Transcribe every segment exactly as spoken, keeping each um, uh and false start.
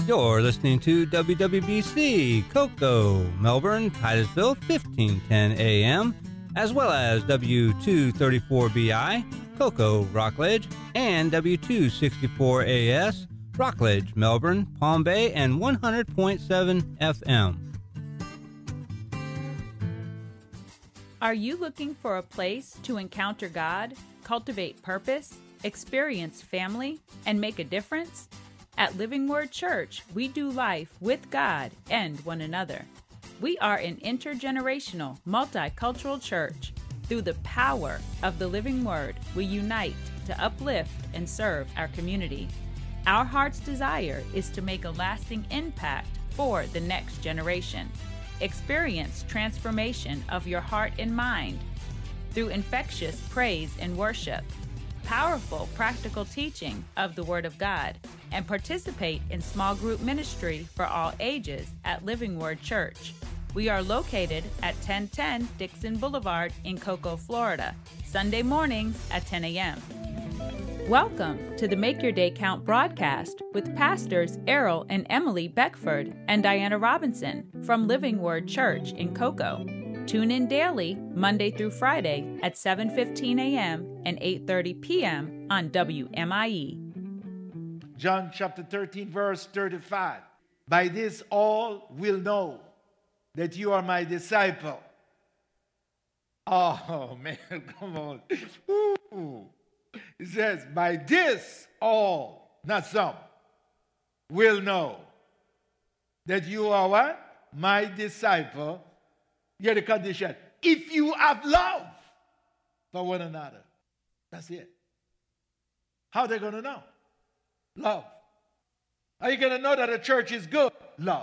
You're listening to W W B C, Cocoa, Melbourne, Titusville, fifteen ten A M, as well as W two thirty-four B I, Cocoa, Rockledge, and W two sixty-four A S, Rockledge, Melbourne, Palm Bay, and one hundred point seven F M. Are you looking for a place to encounter God, cultivate purpose, experience family, and make a difference? At Living Word Church, we do life with God and one another. We are an intergenerational, multicultural church. Through the power of the Living Word, we unite to uplift and serve our community. Our heart's desire is to make a lasting impact for the next generation. Experience transformation of your heart and mind through infectious praise and worship, powerful practical teaching of the Word of God, and participate in small group ministry for all ages at Living Word Church. We are located at ten ten Dixon Boulevard in Cocoa, Florida, Sunday mornings at ten A M Welcome to the Make Your Day Count broadcast with Pastors Errol and Emily Beckford and Diana Robinson from Living Word Church in Cocoa. Tune in daily, Monday through Friday at seven fifteen A M and eight thirty P M on W M I E. John chapter thirteen, verse thirty-five. By this all will know that you are my disciple. Oh, man, come on. Ooh. It says, by this all, not some, will know that you are what? My disciple. Here's the condition. If you have love for one another. That's it. How are they going to know? Love. Are you going to know that a church is good? Love.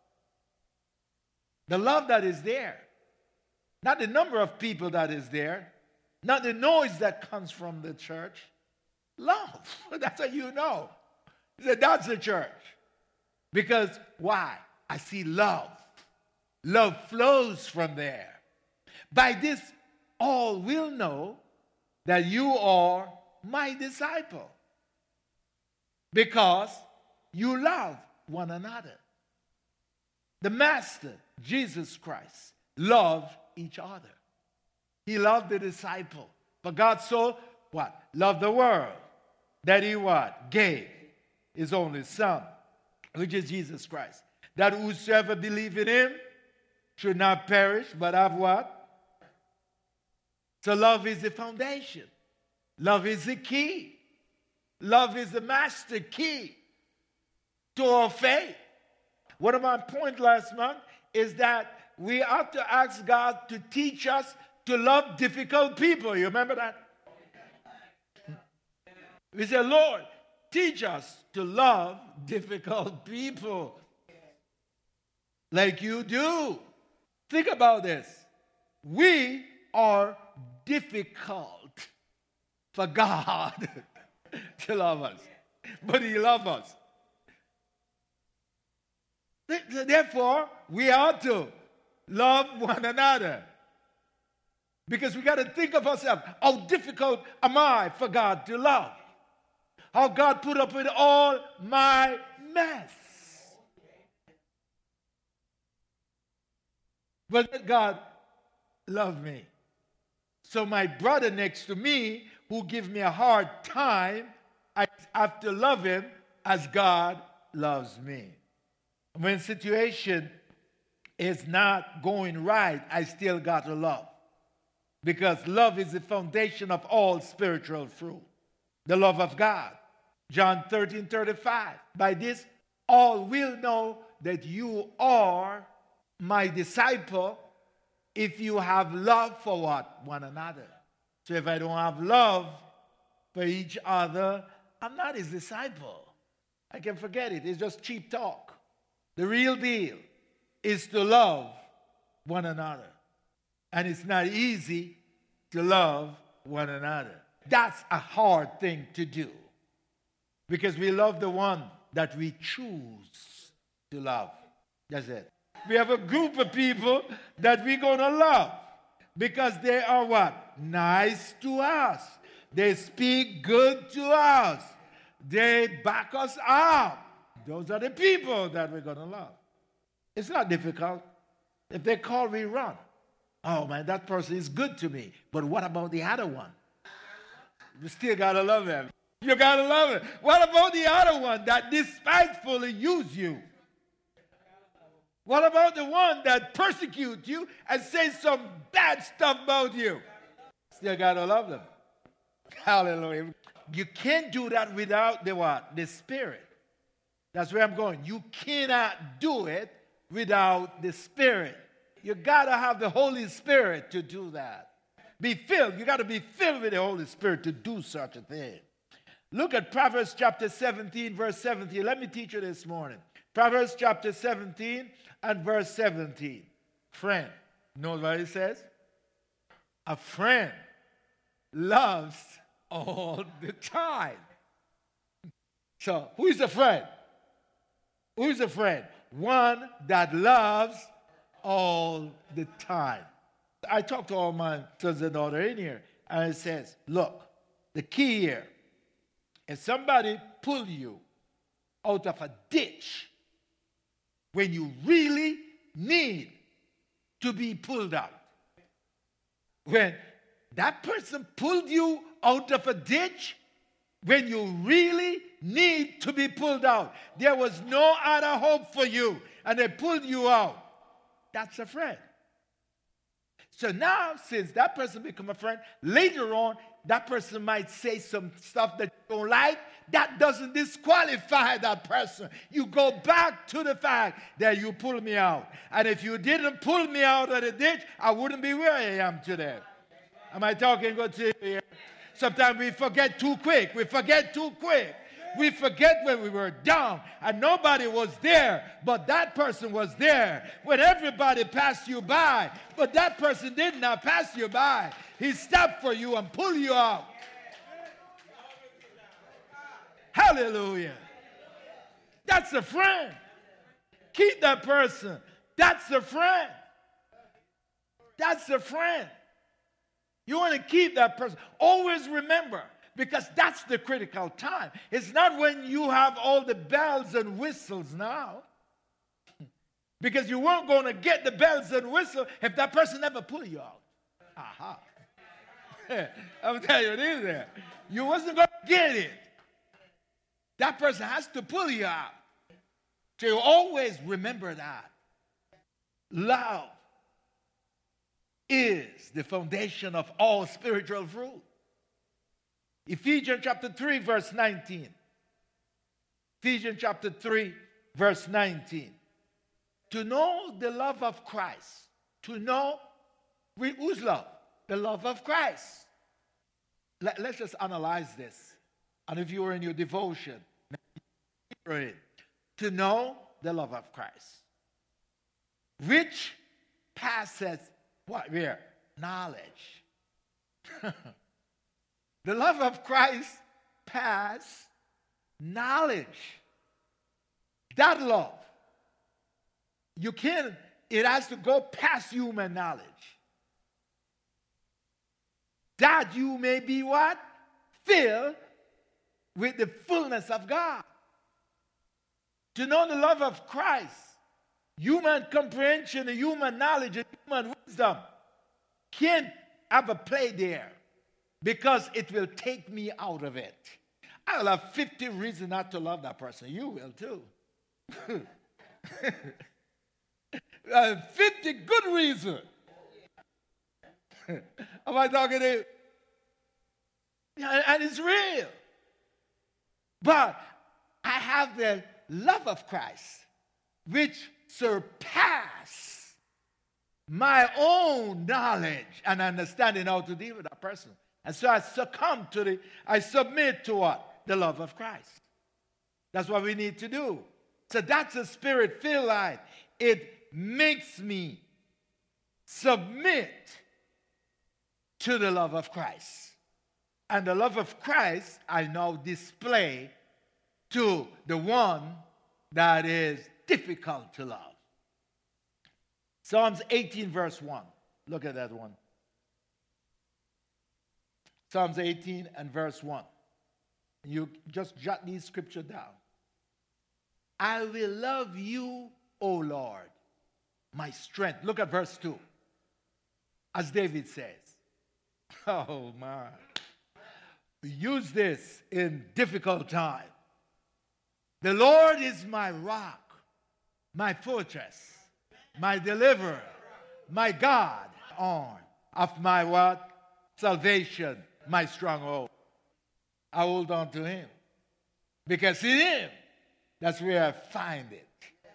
The love that is there. Not the number of people that is there. Not the noise that comes from the church. Love. That's how you know. He said, that's the church. Because why? I see love. Love flows from there. By this, all will know that you are my disciple. Because you love one another. The Master, Jesus Christ, loved each other. He loved the disciple. For God so, what? Loved the world. That he what? Gave his only Son, which is Jesus Christ. That whosoever believe in him should not perish, but have what? So love is the foundation. Love is the key. Love is the master key to our faith. One of my points last month is that we ought to ask God to teach us to love difficult people. You remember that? We say, Lord, teach us to love difficult people like you do. Think about this. We are difficult for God to love us. But he loves us. Therefore, we ought to love one another. Because we got to think of ourselves. How difficult am I for God to love? How God put up with all my mess. But God loved me. So my brother next to me, who gives me a hard time, I have to love him as God loves me. When situation is not going right, I still got to love. Because love is the foundation of all spiritual fruit. The love of God. John thirteen thirty-five. By this, all will know that you are my disciple if you have love for what? One another. So if I don't have love for each other, I'm not his disciple. I can forget it. It's just cheap talk. The real deal is to love one another. And it's not easy to love one another. That's a hard thing to do. Because we love the one that we choose to love. That's it. We have a group of people that we're going to love. Because they are what? Nice to us. They speak good to us. They back us up. Those are the people that we're going to love. It's not difficult. If they call, we run. Oh, man, that person is good to me. But what about the other one? You still got to love them. You got to love it. What about the other one that despitefully use you? What about the one that persecutes you and says some bad stuff about you? Still got to love them. Hallelujah. You can't do that without the what? The Spirit. That's where I'm going. You cannot do it without the Spirit. You got to have the Holy Spirit to do that. Be filled. You got to be filled with the Holy Spirit to do such a thing. Look at Proverbs chapter seventeen, verse seventeen. Let me teach you this morning. Proverbs chapter seventeen and verse seventeen. Friend. Know what it says? A friend loves all the time. So, who is a friend? Who is a friend? One that loves all the time. I talked to all my sons and daughters in here, and it says, look, the key here, if somebody pull you out of a ditch when you really need to be pulled out, when that person pulled you out of a ditch when you really need to be pulled out, there was no other hope for you, and they pulled you out, that's a friend. So now, since that person become a friend, later on, that person might say some stuff that you don't like. That doesn't disqualify that person. You go back to the fact that you pulled me out. And if you didn't pull me out of the ditch, I wouldn't be where I am today. Am I talking good to you here? Sometimes we forget too quick. We forget too quick. We forget when we were down and nobody was there, but that person was there. When everybody passed you by, but that person did not pass you by. He stopped for you and pulled you out. Hallelujah. That's a friend. Keep that person. That's a friend. That's a friend. You want to keep that person. Always remember, because that's the critical time. It's not when you have all the bells and whistles now. Because you weren't going to get the bells and whistles if that person never pulled you out. Aha. I'm telling you this there. You wasn't going to get it. That person has to pull you out. So you always remember that. Love is the foundation of all spiritual fruit. Ephesians chapter three, verse nineteen. Ephesians chapter three, verse nineteen. To know the love of Christ. To know whose love? The love of Christ. Let, let's just analyze this. And if you were in your devotion, to know the love of Christ, which passes what? Where? Knowledge. The love of Christ passes knowledge. That love, you can't, it has to go past human knowledge. That you may be what? Filled with the fullness of God. To know the love of Christ, human comprehension, and human knowledge, and human wisdom can't have a play there because it will take me out of it. I will have fifty reasons not to love that person. You will too. uh, fifty good reasons. Am I talking to you? Yeah, and it's real. But I have the love of Christ, which surpass my own knowledge and understanding how to deal with that person. And so I succumb to the, I submit to what? The love of Christ. That's what we need to do. So that's a spirit-filled life. It makes me submit to the love of Christ. And the love of Christ I now display to the one that is difficult to love. Psalms eighteen, verse one. Look at that one. Psalms eighteen and verse one. You just jot these scriptures down. I will love you, O Lord, my strength. Look at verse two. As David says, oh my, we use this in difficult times. The Lord is my rock, my fortress, my deliverer, my God, on of my what? Salvation, my stronghold. I hold on to him. Because in him, that's where I find it.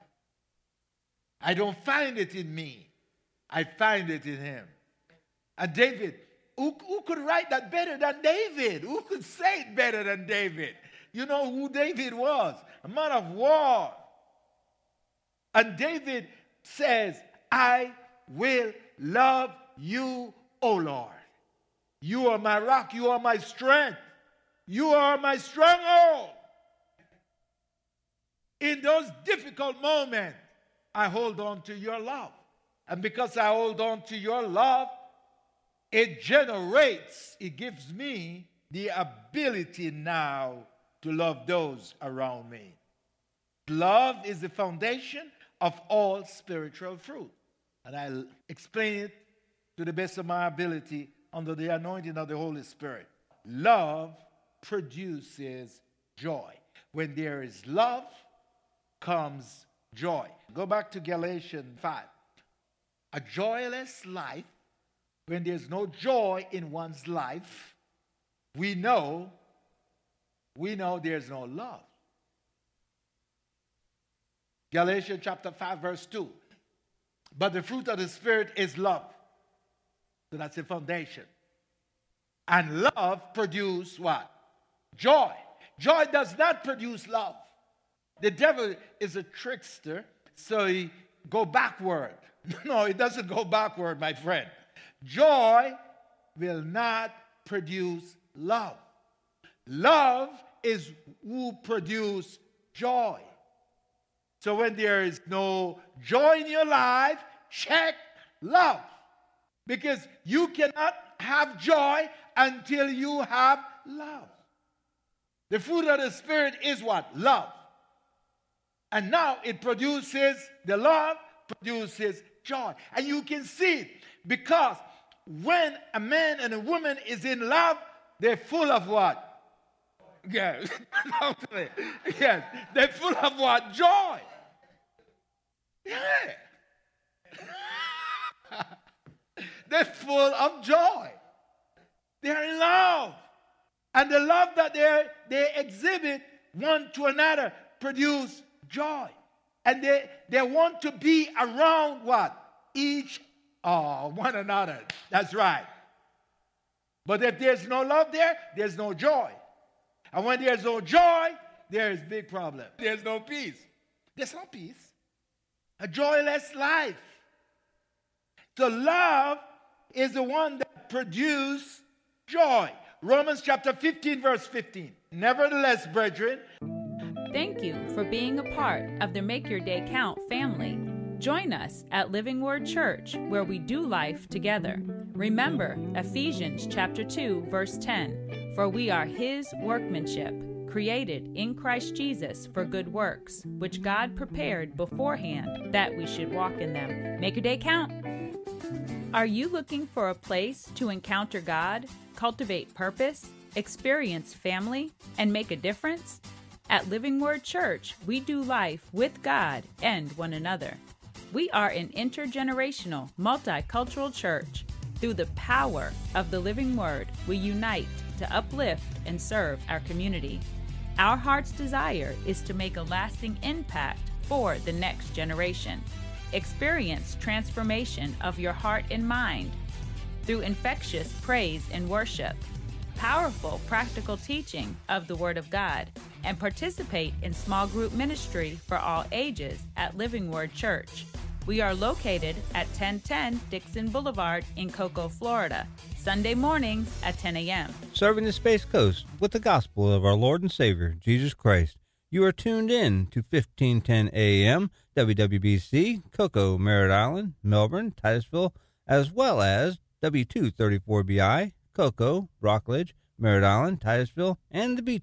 I don't find it in me. I find it in him. And David, who, who could write that better than David? Who could say it better than David? You know who David was? A man of war. And David says, I will love you, O Lord. You are my rock. You are my strength. You are my stronghold. In those difficult moments, I hold on to your love. And because I hold on to your love, it generates, it gives me the ability now to love those around me. Love is the foundation of all spiritual fruit. And I'll explain it to the best of my ability under the anointing of the Holy Spirit. Love produces joy. When there is love, comes joy. Go back to Galatians five. A joyless life, when there's no joy in one's life, we know, we know there's no love. Galatians chapter five, verse two. But the fruit of the Spirit is love. So that's the foundation. And love produces what? Joy. Joy does not produce love. The devil is a trickster, so he go backward. No, it doesn't go backward, my friend. Joy will not produce love. Love is who produces joy. So when there is no joy in your life, check love. Because you cannot have joy until you have love. The fruit of the Spirit is what? Love. And now it produces, the love produces joy. And you can see it because when a man and a woman is in love, they're full of what? Yes. Yes. They're full of what? Joy. Yeah. They're full of joy. They're in love. And the love that they they exhibit one to another produce joy. And they, they want to be around what? Each oh, one another. That's right. But if there's no love there, there's no joy. And when there's no joy, there's big problem. There's no peace. There's no peace. A joyless life. So love is the one that produces joy. Romans chapter fifteen, verse fifteen. Nevertheless, brethren. Thank you for being a part of the Make Your Day Count family. Join us at Living Word Church, where we do life together. Remember Ephesians chapter two, verse ten. For we are His workmanship, created in Christ Jesus for good works, which God prepared beforehand that we should walk in them. Make your day count. Are you looking for a place to encounter God, cultivate purpose, experience family, and make a difference? At Living Word Church, we do life with God and one another. We are an intergenerational, multicultural church. Through the power of the Living Word, we unite to uplift and serve our community. Our heart's desire is to make a lasting impact for the next generation. Experience transformation of your heart and mind through infectious praise and worship, powerful practical teaching of the Word of God, and participate in small group ministry for all ages at Living Word Church. We are located at ten ten Dixon Boulevard in Cocoa, Florida, Sunday mornings at ten a.m. Serving the Space Coast with the gospel of our Lord and Savior, Jesus Christ. You are tuned in to fifteen ten A M, W W B C, Cocoa, Merritt Island, Melbourne, Titusville, as well as W two thirty-four B I, Cocoa, Rockledge, Merritt Island, Titusville, and the Beach